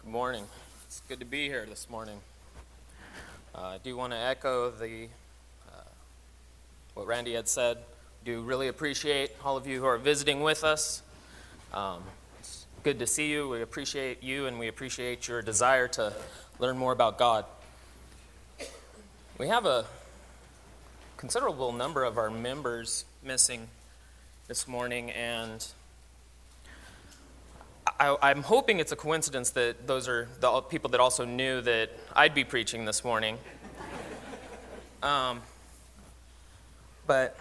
Good morning. It's good to be here this morning. I do want to echo what Randy had said. Do really appreciate all of you who are visiting with us. It's good to see you. We appreciate you, and we appreciate your desire to learn more about God. We have a considerable number of our members missing this morning, and I'm hoping it's a coincidence that those are the people that also knew that I'd be preaching this morning. But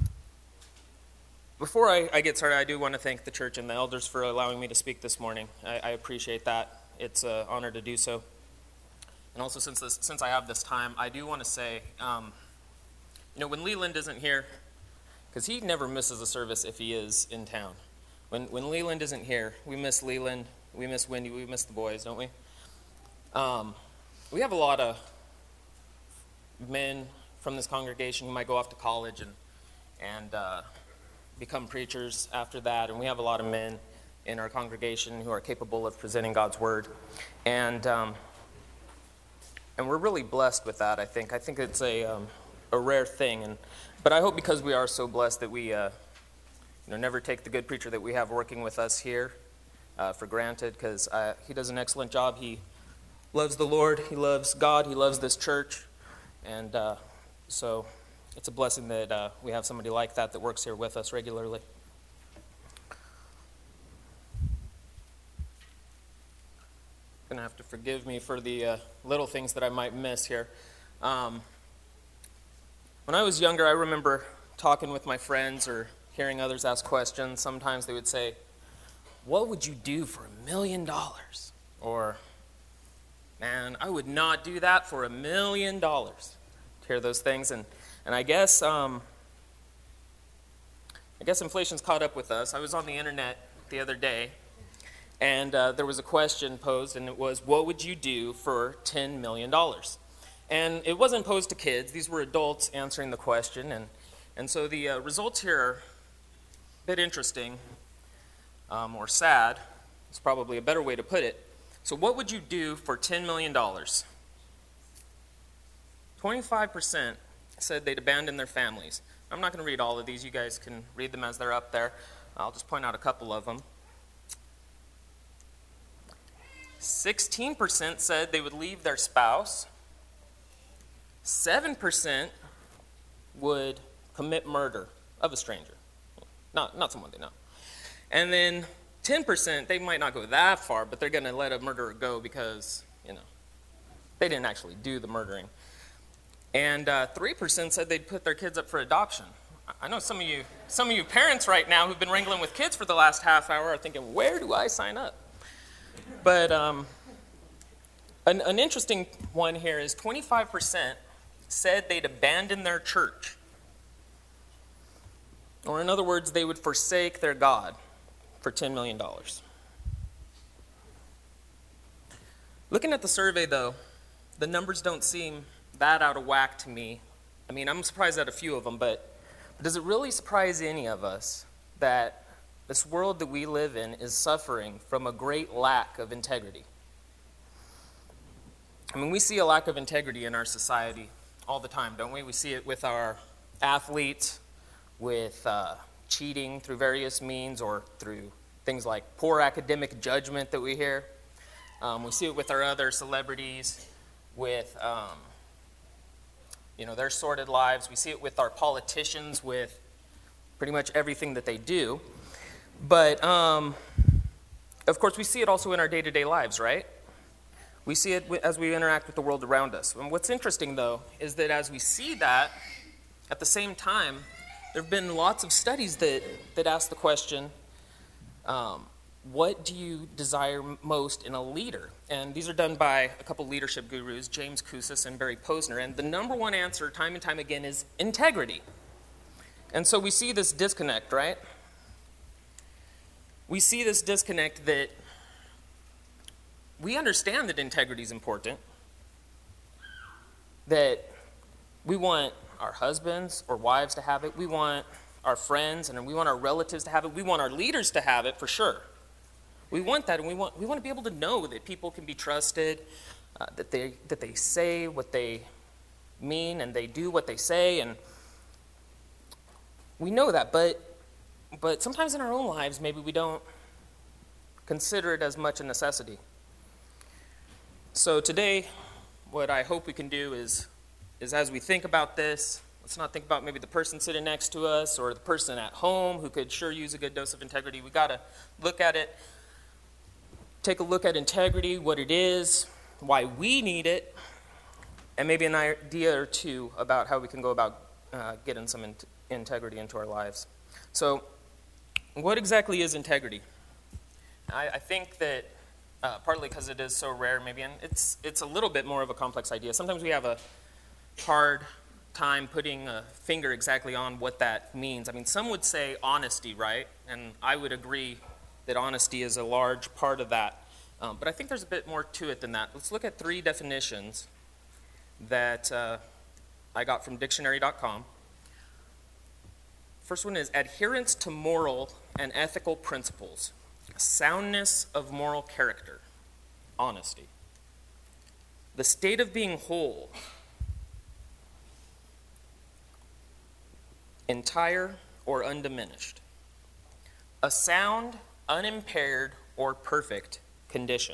before I get started, I do want to thank the church and the elders for allowing me to speak this morning. I appreciate that. It's an honor to do so. And also, since I have this time, I do want to say, when Leland isn't here, because he never misses a service if he is in town. When Leland isn't here, we miss Leland, we miss Wendy, we miss the boys, don't we? We have a lot of men from this congregation who might go off to college and become preachers after that, and we have a lot of men in our congregation who are capable of presenting God's word, and we're really blessed with that. I think it's a rare thing, but I hope because we are so blessed that we never take the good preacher that we have working with us here for granted, because he does an excellent job. He loves the Lord, he loves God, he loves this church, and so it's a blessing that we have somebody like that works here with us regularly. You're going to have to forgive me for the little things that I might miss here. When I was younger, I remember talking with my friends or hearing others ask questions. Sometimes they would say, "What would you do for $1 million?" Or, "Man, I would not do that for $1 million." To hear those things, and I guess inflation's caught up with us. I was on the internet the other day, and there was a question posed, and it was, "What would you do for $10 million?" And it wasn't posed to kids. These were adults answering the question, and so the results here are a bit interesting, or sad. It's probably a better way to put it. So what would you do for $10 million? 25% said they'd abandon their families. I'm not going to read all of these. You guys can read them as they're up there. I'll just point out a couple of them. 16% said they would leave their spouse. 7% would commit murder of a stranger. Not someone they know. And then 10%, they might not go that far, but they're going to let a murderer go because, they didn't actually do the murdering. And 3% said they'd put their kids up for adoption. I know some of you parents right now who've been wrangling with kids for the last half hour are thinking, where do I sign up? But an interesting one here is 25% said they'd abandon their church. Or in other words, they would forsake their God for $10 million. Looking at the survey, though, the numbers don't seem that out of whack to me. I mean, I'm surprised at a few of them, but does it really surprise any of us that this world that we live in is suffering from a great lack of integrity? I mean, we see a lack of integrity in our society all the time, don't we? We see it with our athletes, with cheating through various means, or through things like poor academic judgment that we hear. We see it with our other celebrities, with their sordid lives. We see it with our politicians, with pretty much everything that they do. But, of course, we see it also in our day-to-day lives, right? We see it as we interact with the world around us. And what's interesting, though, is that as we see that, at the same time, there have been lots of studies that ask the question, what do you desire most in a leader? And these are done by a couple leadership gurus, James Kouzes and Barry Posner. And the number one answer, time and time again, is integrity. And so we see this disconnect, right? We see this disconnect that we understand that integrity is important, that we want our husbands or wives to have it, we want our friends and we want our relatives to have it, we want our leaders to have it for sure. We want that, and we want to be able to know that people can be trusted, that they say what they mean and they do what they say, and we know that, but sometimes in our own lives maybe we don't consider it as much a necessity. So today, what I hope we can do is as we think about this, let's not think about maybe the person sitting next to us or the person at home who could sure use a good dose of integrity. We got to look at it, take a look at integrity, what it is, why we need it, and maybe an idea or two about how we can go about getting some integrity into our lives. So, what exactly is integrity? I think that partly because it is so rare, maybe, and it's a little bit more of a complex idea. Sometimes we have a hard time putting a finger exactly on what that means. I mean, some would say honesty, right? And I would agree that honesty is a large part of that. But I think there's a bit more to it than that. Let's look at 3 definitions that I got from dictionary.com. First one is adherence to moral and ethical principles, soundness of moral character, honesty. The state of being whole, entire or undiminished. A sound, unimpaired, or perfect condition.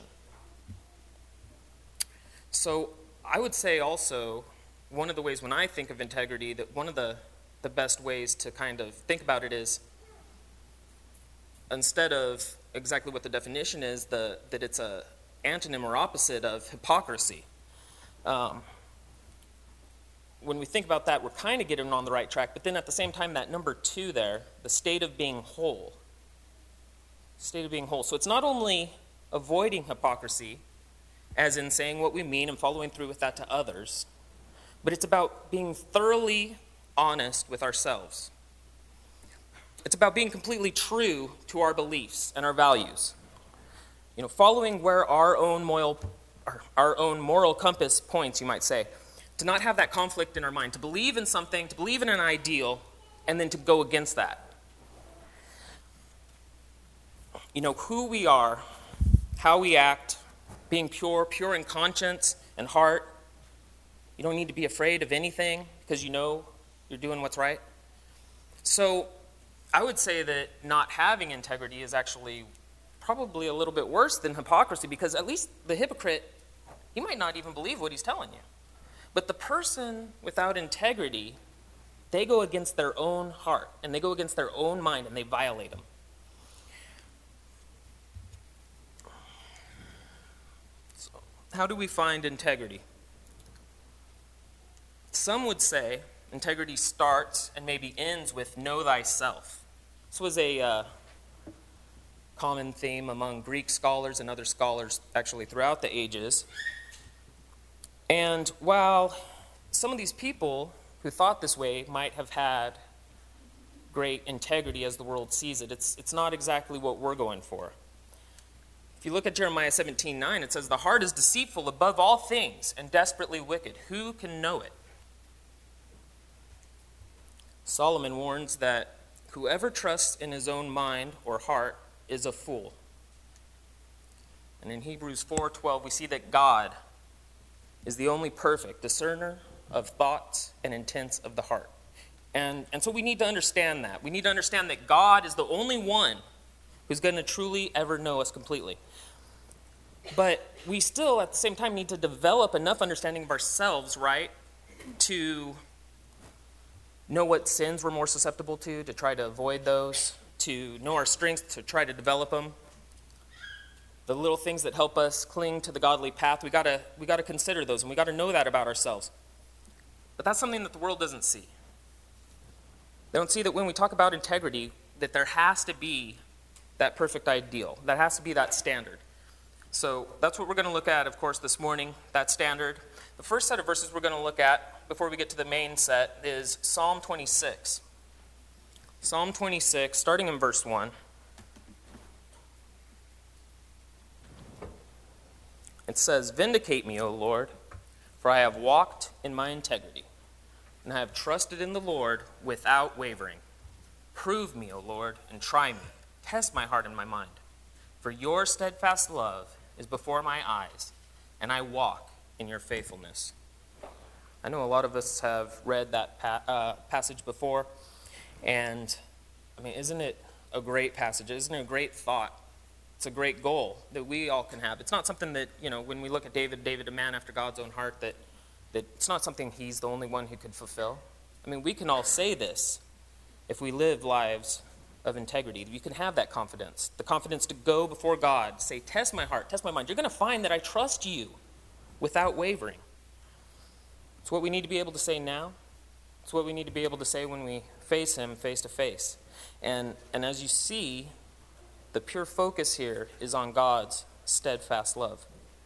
So I would say also, one of the ways when I think of integrity, that one of the best ways to kind of think about it is, instead of exactly what the definition is, that it's a antonym or opposite of hypocrisy. When we think about that, we're kind of getting on the right track, but then at the same time, that number 2 there, the state of being whole. State of being whole. So it's not only avoiding hypocrisy, as in saying what we mean and following through with that to others, but it's about being thoroughly honest with ourselves. It's about being completely true to our beliefs and our values. You know, following where our own moral compass points, you might say. To not have that conflict in our mind, to believe in something, to believe in an ideal, and then to go against that. You know, who we are, how we act, being pure in conscience and heart. You don't need to be afraid of anything because you know you're doing what's right. So I would say that not having integrity is actually probably a little bit worse than hypocrisy, because at least the hypocrite, he might not even believe what he's telling you. But the person without integrity, they go against their own heart, and they go against their own mind, and they violate them. So, how do we find integrity? Some would say integrity starts and maybe ends with know thyself. This was a common theme among Greek scholars and other scholars actually throughout the ages. And while some of these people who thought this way might have had great integrity as the world sees it, it's not exactly what we're going for. If you look at Jeremiah 17:9, it says, "The heart is deceitful above all things and desperately wicked. Who can know it?" Solomon warns that whoever trusts in his own mind or heart is a fool. And in Hebrews 4:12, we see that God is the only perfect discerner of thoughts and intents of the heart. And so we need to understand that. We need to understand that God is the only one who's going to truly ever know us completely. But we still, at the same time, need to develop enough understanding of ourselves, right, to know what sins we're more susceptible to try to avoid those, to know our strengths, to try to develop them. The little things that help us cling to the godly path, we gotta consider those, and we gotta know that about ourselves. But that's something that the world doesn't see. They don't see that when we talk about integrity, that there has to be that perfect ideal. That has to be that standard. So that's what we're going to look at, of course, this morning, that standard. The first set of verses we're going to look at before we get to the main set is Psalm 26. Psalm 26, starting in verse 1. It says, "Vindicate me, O Lord, for I have walked in my integrity, and I have trusted in the Lord without wavering. Prove me, O Lord, and try me. Test my heart and my mind. For your steadfast love is before my eyes, and I walk in your faithfulness. I know a lot of us have read that passage before, and I mean, isn't it a great passage? Isn't it a great thought? It's a great goal that we all can have. It's not something that, when we look at David, a man after God's own heart, that it's not something he's the only one who could fulfill. I mean, we can all say this if we live lives of integrity. You can have that confidence, the confidence to go before God, say, test my heart, test my mind. You're going to find that I trust you without wavering. It's what we need to be able to say now. It's what we need to be able to say when we face him face to face. And as you see, the pure focus here is on God's steadfast love.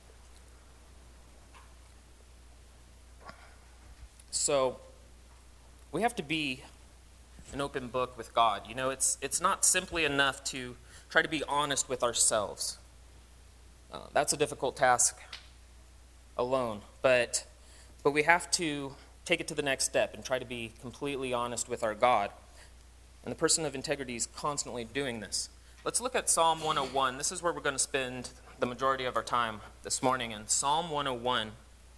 So we have to be an open book with God. It's not simply enough to try to be honest with ourselves. That's a difficult task alone. But we have to take it to the next step and try to be completely honest with our God. And the person of integrity is constantly doing this. Let's look at Psalm 101. This is where we're going to spend the majority of our time this morning, in Psalm 101.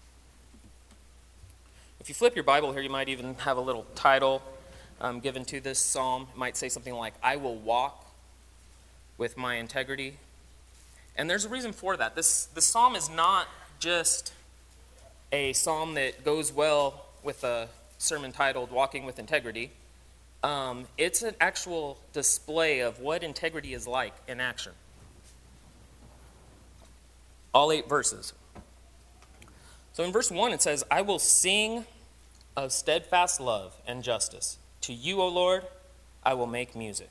If you flip your Bible here, you might even have a little title given to this psalm. It might say something like, I will walk with my integrity. And there's a reason for that. This psalm is not just a psalm that goes well with a sermon titled Walking with Integrity. It's an actual display of what integrity is like in action. All 8 verses. So in verse 1 it says, I will sing of steadfast love and justice. To you, O Lord, I will make music.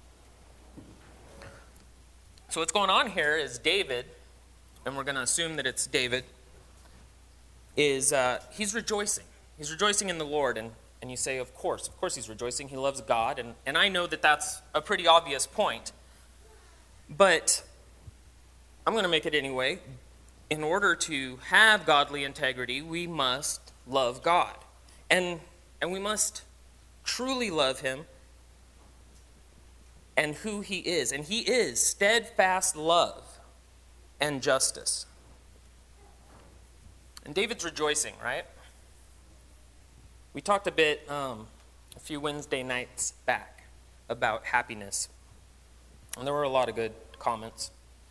So what's going on here is David, and we're going to assume that it's David, is he's rejoicing. He's rejoicing in the Lord, and you say, of course he's rejoicing. He loves God, and I know that that's a pretty obvious point. But I'm going to make it anyway. In order to have godly integrity, we must love God. And we must truly love him and who he is. And he is steadfast love and justice. And David's rejoicing, right? We talked a bit a few Wednesday nights back about happiness. And there were a lot of good comments.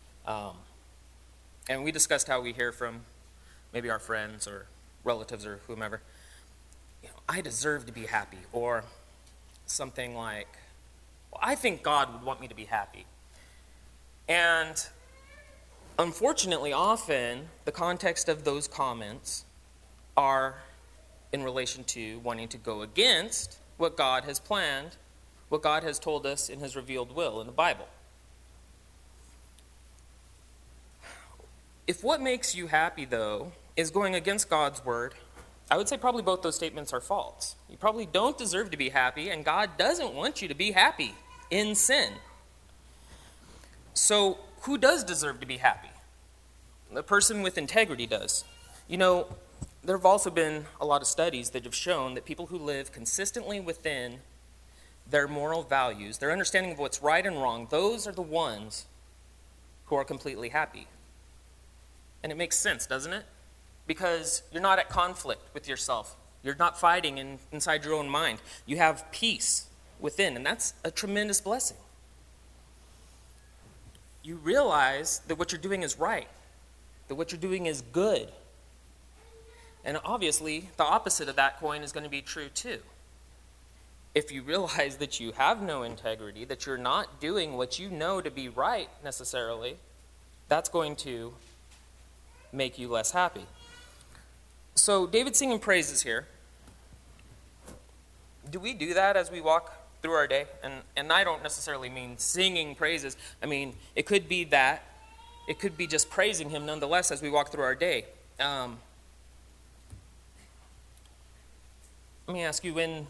And we discussed how we hear from maybe our friends or relatives or whomever, I deserve to be happy, or something like, well, I think God would want me to be happy. And unfortunately, often the context of those comments are in relation to wanting to go against what God has planned, what God has told us in his revealed will in the Bible. If what makes you happy, though, is going against God's word, I would say probably both those statements are false. You probably don't deserve to be happy, and God doesn't want you to be happy in sin. So who does deserve to be happy? The person with integrity does. There have also been a lot of studies that have shown that people who live consistently within their moral values, their understanding of what's right and wrong, those are the ones who are completely happy. And it makes sense, doesn't it? Because you're not at conflict with yourself. You're not fighting inside your own mind. You have peace within, and that's a tremendous blessing. You realize that what you're doing is right, that what you're doing is good. And obviously, the opposite of that coin is going to be true too. If you realize that you have no integrity, that you're not doing what you know to be right necessarily, that's going to make you less happy. So David's singing praises here. Do we do that as we walk through our day? And I don't necessarily mean singing praises. I mean, it could be that. It could be just praising him nonetheless as we walk through our day. Let me ask you, and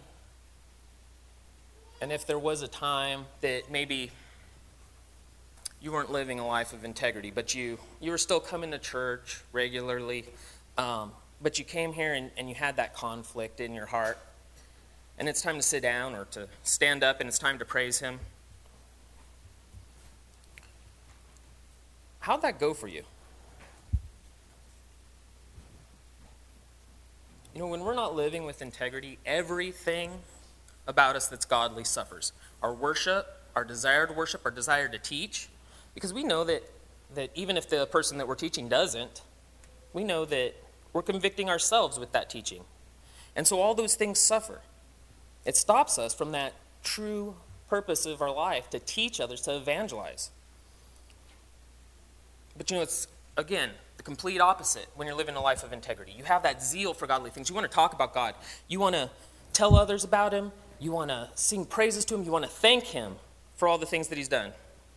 if there was a time that maybe you weren't living a life of integrity, but you were still coming to church regularly, but you came here and you had that conflict in your heart, and it's time to sit down or to stand up and it's time to praise him. how'd that go for you? You know, when we're not living with integrity, everything about us that's godly suffers. Our worship, our desire to worship, our desire to teach, because we know that even if the person that we're teaching doesn't, we know that we're convicting ourselves with that teaching. And so all those things suffer. It stops us from that true purpose of our life, to teach others, to evangelize. But you know, it's, again, the complete opposite when you're living a life of integrity. You have that zeal for godly things. You want to talk about God. You want to tell others about him. You want to sing praises to him. You want to thank him for all the things that he's done.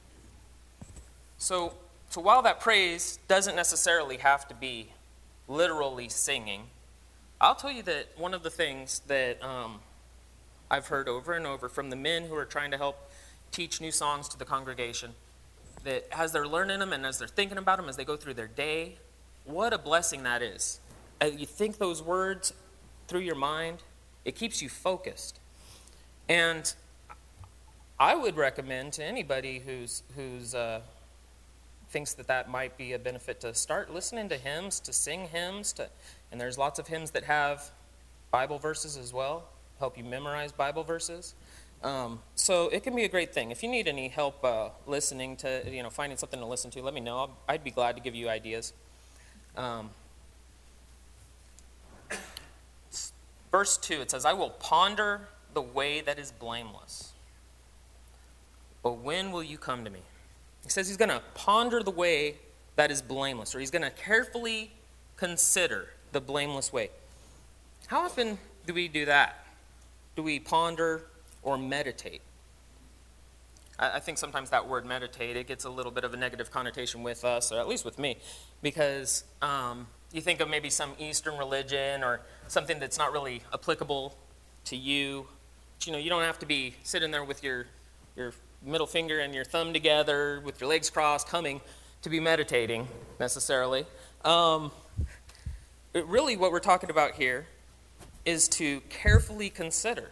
So while that praise doesn't necessarily have to be literally singing, I'll tell you that one of the things that I've heard over and over from the men who are trying to help teach new songs to the congregation, that as they're learning them and as they're thinking about them as they go through their day, what a blessing that is. As you think those words through your mind, it keeps you focused. And I would recommend to anybody who's thinks that might be a benefit, to start listening to hymns, to sing hymns, and there's lots of hymns that have Bible verses as well, help you memorize Bible verses. So it can be a great thing. If you need any help listening to, finding something to listen to, let me know. I'd be glad to give you ideas. Verse 2, it says, I will ponder the way that is blameless. But when will you come to me? He says he's going to ponder the way that is blameless, or he's going to carefully consider the blameless way. How often do we do that? Do we ponder or meditate? I think sometimes that word meditate, it gets a little bit of a negative connotation with us, or at least with me, because you think of maybe some Eastern religion or something that's not really applicable to you. But, you don't have to be sitting there with your middle finger and your thumb together with your legs crossed, humming, to be meditating necessarily. Really what we're talking about here is to carefully consider.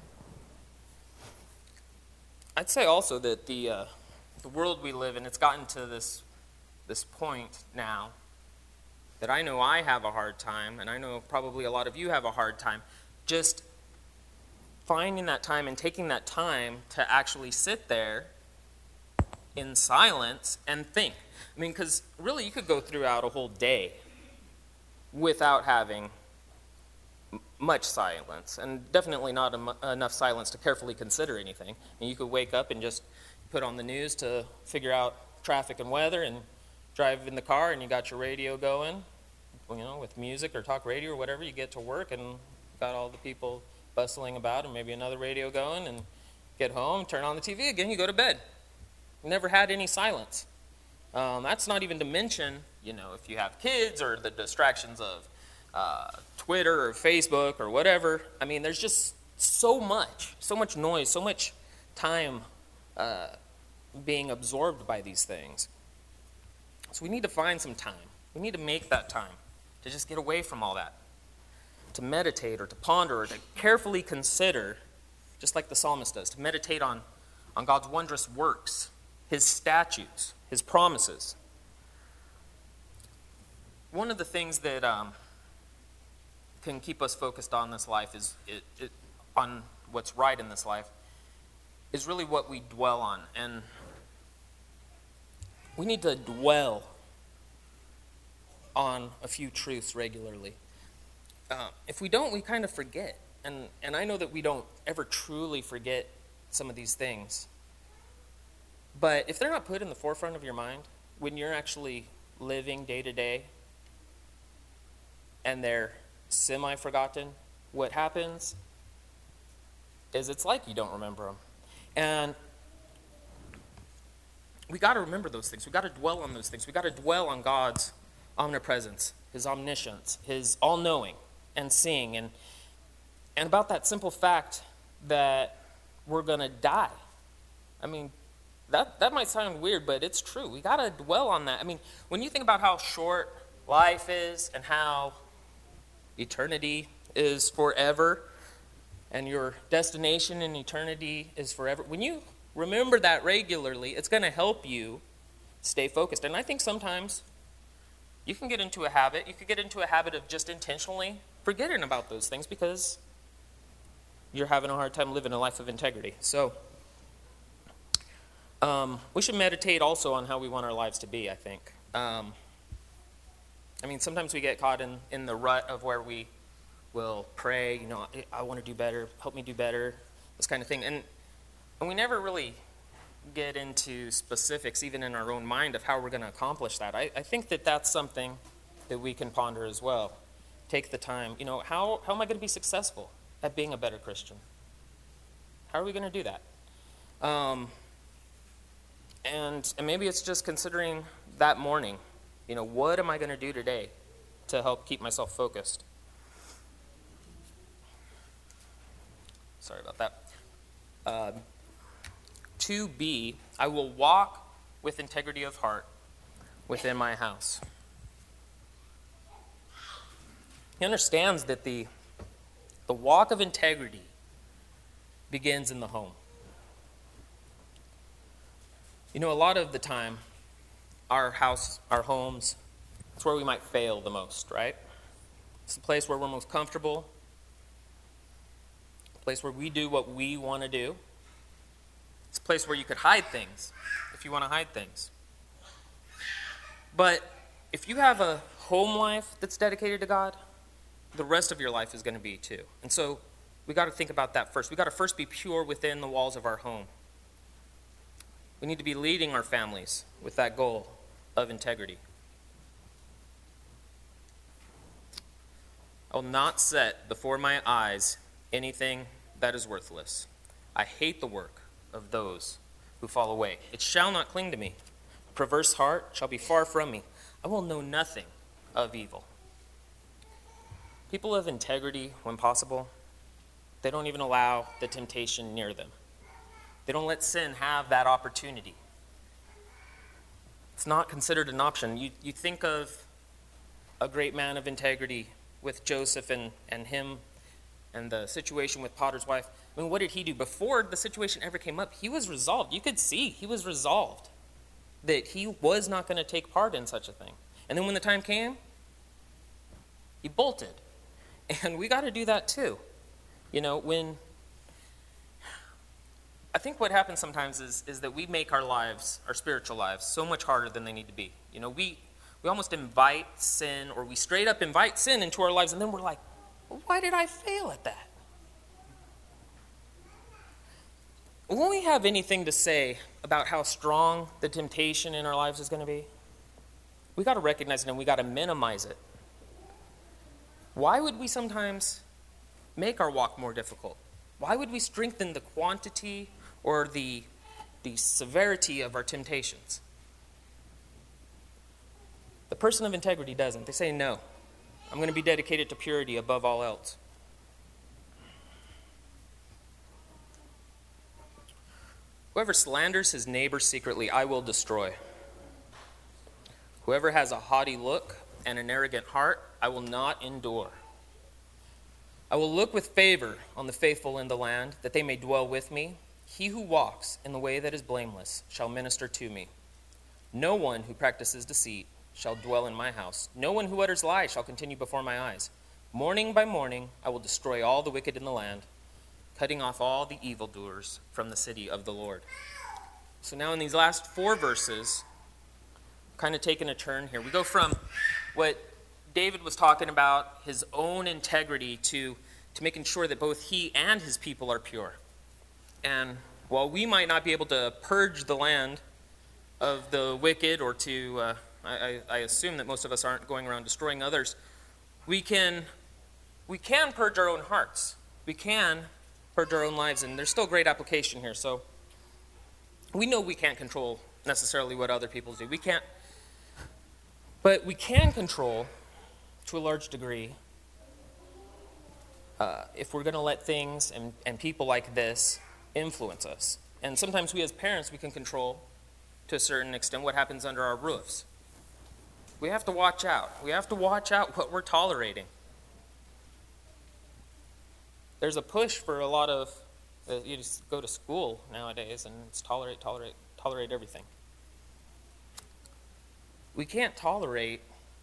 I'd say also that the world we live in, it's gotten to this point now that I know I have a hard time, and I know probably a lot of you have a hard time, just finding that time and taking that time to actually sit there in silence and think. I mean, because really you could go throughout a whole day without having much silence, and definitely not enough silence to carefully consider anything. And you could wake up and just put on the news to figure out traffic and weather, and drive in the car and you got your radio going, with music or talk radio or whatever. You get to work and got all the people bustling about, and maybe another radio going, and get home, turn on the TV again, you go to bed. You never had any silence. That's not even to mention, if you have kids or the distractions of Twitter or Facebook or whatever. I mean, there's just so much noise, so much time being absorbed by these things. So we need to find some time. We need to make that time to just get away from all that, to meditate or to ponder or to carefully consider, just like the psalmist does, to meditate on God's wondrous works, his statutes, his promises. One of the things that can keep us focused on this life on what's right in this life is really what we dwell on. And we need to dwell on a few truths regularly. If we don't, we kind of forget. And I know that we don't ever truly forget some of these things. But if they're not put in the forefront of your mind, when you're actually living day to day, and they're semi-forgotten, what happens is it's like you don't remember them. And we got to remember those things. We got to dwell on those things. We got to dwell on God's omnipresence, his omniscience, his all-knowing and seeing, and about that simple fact that we're going to die. I mean, that might sound weird, but it's true. We got to dwell on that. I mean, when you think about how short life is and how eternity is forever, and your destination in eternity is forever, when you remember that regularly, it's going to help you stay focused. And I think sometimes you can get into a habit. You could get into a habit of just intentionally forgetting about those things because you're having a hard time living a life of integrity. So we should meditate also on how we want our lives to be, I think. Sometimes we get caught in the rut of where we will pray, I want to do better, help me do better, this kind of thing. And we never really get into specifics, even in our own mind, of how we're going to accomplish that. I think that that's something that we can ponder as well. Take the time. How am I going to be successful at being a better Christian? How are we going to do that? And maybe it's just considering that morning, what am I going to do today to help keep myself focused? Sorry about that. 2b, I will walk with integrity of heart within my house. He understands that the walk of integrity begins in the home. A lot of the time, our house, our homes, it's where we might fail the most, right? It's the place where we're most comfortable, a place where we do what we want to do. It's a place where you could hide things if you want to hide things. But if you have a home life that's dedicated to God, the rest of your life is going to be too. And so we got to think about that first. We got to first be pure within the walls of our home. We need to be leading our families with that goal of integrity. I will not set before my eyes anything that is worthless. I hate the work of those who fall away. It shall not cling to me. A perverse heart shall be far from me. I will know nothing of evil. People of integrity, when possible, they don't even allow the temptation near them. They don't let sin have that opportunity. It's not considered an option. You think of a great man of integrity with Joseph and him and the situation with Potter's wife. What did he do? Before the situation ever came up, he was resolved. You could see he was resolved that he was not going to take part in such a thing. And then when the time came, he bolted. And we got to do that too. I think what happens sometimes is that we make our lives, our spiritual lives, so much harder than they need to be. We almost invite sin, or we straight up invite sin into our lives, and then we're like, why did I fail at that? When we have anything to say about how strong the temptation in our lives is going to be, we got to recognize it and we got to minimize it. Why would we sometimes make our walk more difficult? Why would we strengthen the quantity or the severity of our temptations? The person of integrity doesn't. They say, no, I'm going to be dedicated to purity above all else. Whoever slanders his neighbor secretly, I will destroy. Whoever has a haughty look and an arrogant heart, I will not endure. I will look with favor on the faithful in the land, that they may dwell with me. He who walks in the way that is blameless shall minister to me. No one who practices deceit shall dwell in my house. No one who utters lies shall continue before my eyes. Morning by morning I will destroy all the wicked in the land, cutting off all the evildoers from the city of the Lord. So now in these last 4 verses, kind of taking a turn here. We go from what David was talking about, his own integrity, to making sure that both he and his people are pure. And while we might not be able to purge the land of the wicked, or to, I assume that most of us aren't going around destroying others, we can purge our own hearts. We can purge our own lives, and there's still great application here. So we know we can't control necessarily what other people do. We can't, but we can control, to a large degree, if we're going to let things and people like this influence us. And sometimes we as parents, we can control, to a certain extent, what happens under our roofs. We have to watch out. We have to watch out what we're tolerating. There's a push for a lot of, you just go to school nowadays and it's tolerate everything. we can't tolerate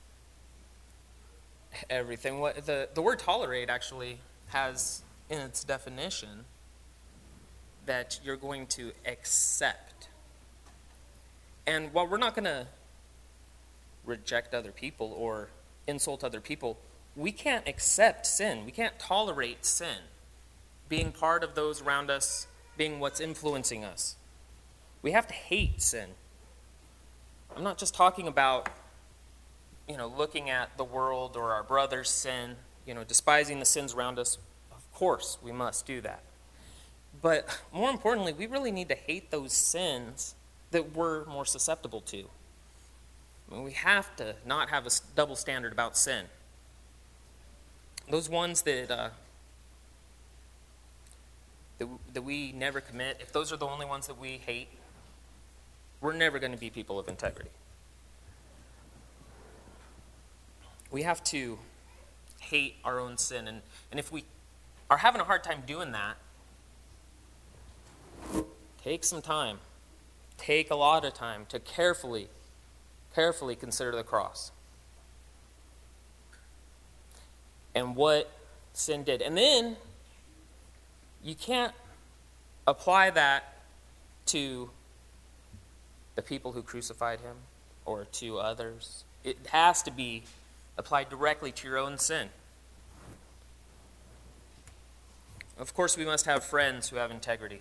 everything. What the word tolerate actually has in its definition that you're going to accept. And while we're not going to reject other people or insult other people, we can't accept sin. We can't tolerate sin being part of those around us, being what's influencing us. We have to hate sin. I'm not just talking about, looking at the world or our brother's sin, despising the sins around us. Of course, we must do that. But more importantly, we really need to hate those sins that we're more susceptible to. I mean, we have to not have a double standard about sin. Those ones that we never commit, if those are the only ones that we hate, we're never going to be people of integrity. We have to hate our own sin. And if we are having a hard time doing that, take some time. Take a lot of time to carefully consider the cross and what sin did. And then you can't apply that to the people who crucified him or to others. It has to be applied directly to your own sin. Of course, we must have friends who have integrity.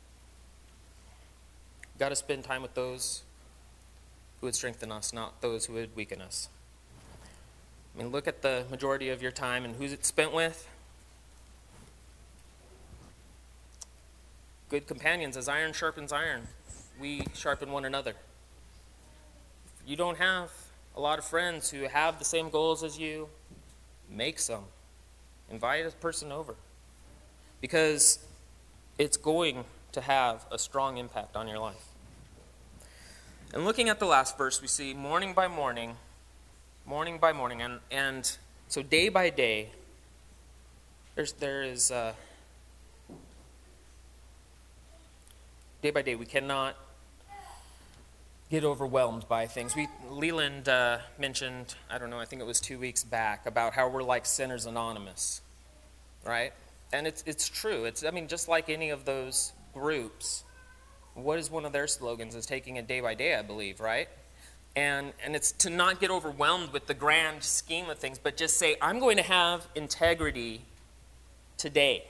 We've got to spend time with those who would strengthen us, not those who would weaken us. I mean, look at the majority of your time and who's it spent with. Good companions, as iron sharpens iron, we sharpen one another. If you don't have a lot of friends who have the same goals as you, make some. Invite a person over. Because it's going to have a strong impact on your life. And looking at the last verse, we see morning by morning, and so day by day, day by day, we cannot get overwhelmed by things. Leland mentioned, I think it was 2 weeks back, about how we're like Sinners Anonymous, right? And it's true. Just like any of those groups, what is one of their slogans is taking it day by day, I believe, right? And it's to not get overwhelmed with the grand scheme of things, but just say, I'm going to have integrity today.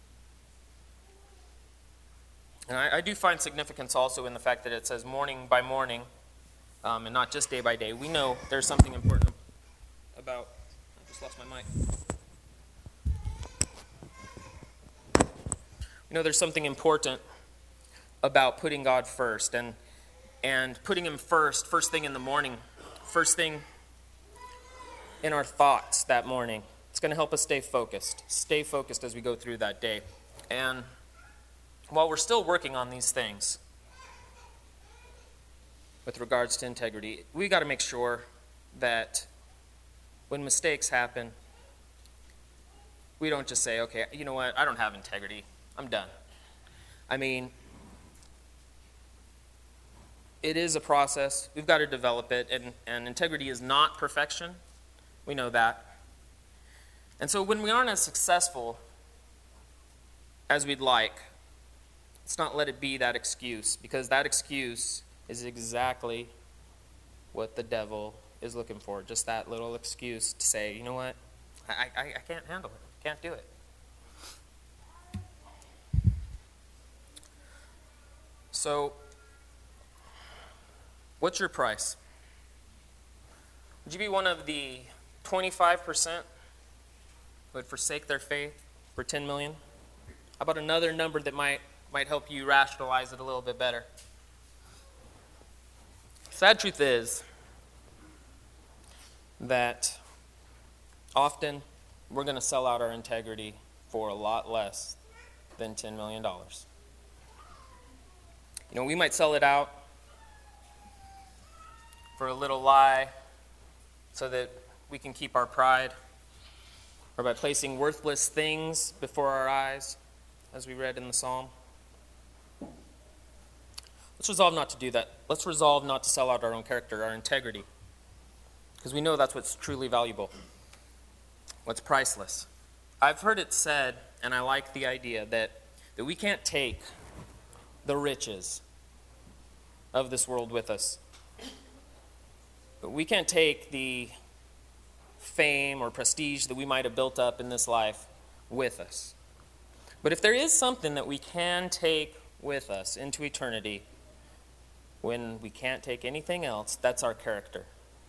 And I do find significance also in the fact that it says morning by morning, and not just day by day. We know there's something important about... I just lost my mic. We know there's something important about putting God first and putting him first thing in the morning, first thing in our thoughts that morning. It's going to help us stay focused as we go through that day. And while we're still working on these things with regards to integrity, we got to make sure that when mistakes happen, we don't just say, okay, you know what, I don't have integrity, I'm done. It is a process. We've got to develop it, and integrity is not perfection. We know that. And so when we aren't as successful as we'd like, let's not let it be that excuse, because that excuse is exactly what the devil is looking for. Just that little excuse to say, you know what, I can't handle it. Can't do it. So, what's your price? Would you be one of the 25% who would forsake their faith for $10 million? How about another number that might help you rationalize it a little bit better? Sad truth is that often we're going to sell out our integrity for a lot less than $10 million. We might sell it out for a little lie so that we can keep our pride, or by placing worthless things before our eyes, as we read in the psalm. Let's resolve not to do that. Let's resolve not to sell out our own character, our integrity. because we know that's what's truly valuable, what's priceless. I've heard it said, and I like the idea, that we can't take the riches of this world with us. But we can't take the fame or prestige that we might have built up in this life with us. But if there is something that we can take with us into eternity when we can't take anything else, that's our character.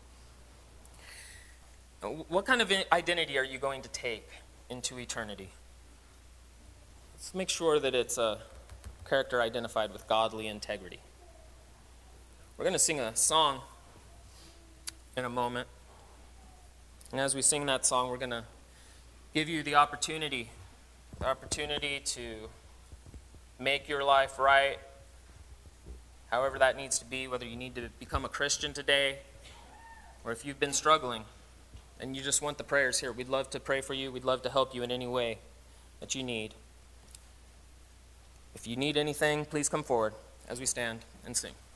What kind of identity are you going to take into eternity? Let's make sure that it's a character identified with godly integrity. We're going to sing a song in a moment. And as we sing that song, we're going to give you the opportunity to make your life right, however that needs to be, whether you need to become a Christian today, or if you've been struggling and you just want the prayers here. We'd love to pray for you. We'd love to help you in any way that you need. If you need anything, please come forward as we stand and sing.